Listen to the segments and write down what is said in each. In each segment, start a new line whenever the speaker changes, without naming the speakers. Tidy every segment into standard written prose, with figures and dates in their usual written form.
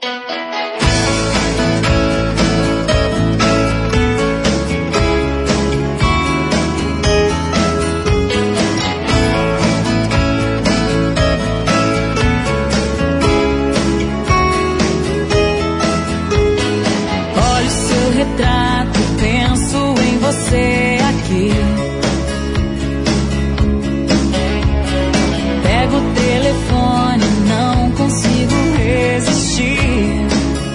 Você aqui. Pego o telefone, não consigo resistir.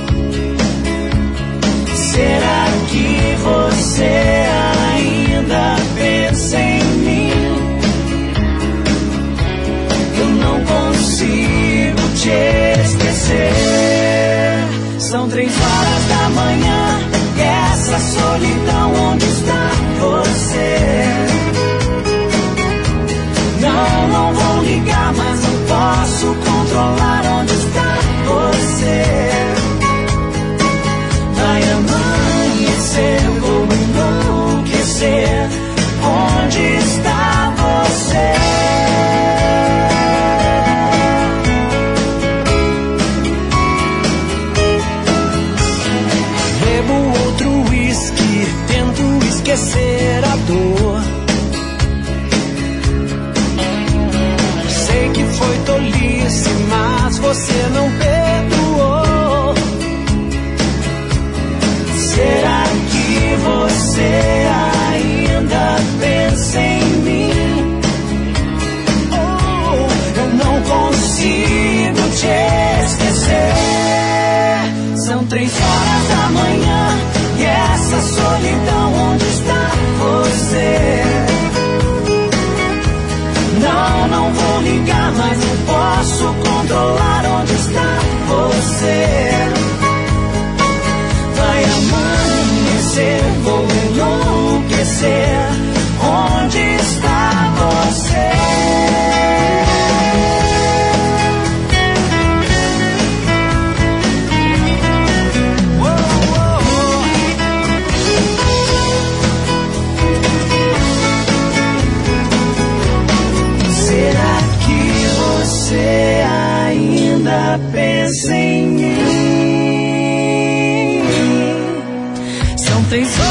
Será que você ainda pensa em mim? Eu não consigo te esquecer. São 3 horas da manhã e essa solidão, onde está você? Não vou ligar, mas não posso controlar onde está você. Vai amanhecer, vou enlouquecer. Onde está você? Bebo outro whisky, tento esquecer a dor. Sei que foi tolice, mas você não perdoou. Será que você ainda pensa em mim? Oh, eu não consigo te esquecer. São 3 horas da manhã e essa solidão, onde está você? Não vou ligar, mas não posso controlar onde está você. Vai amanhecer, vou enlouquecer. Onde está você? Será que você ainda pensa em mim? São 3 horas.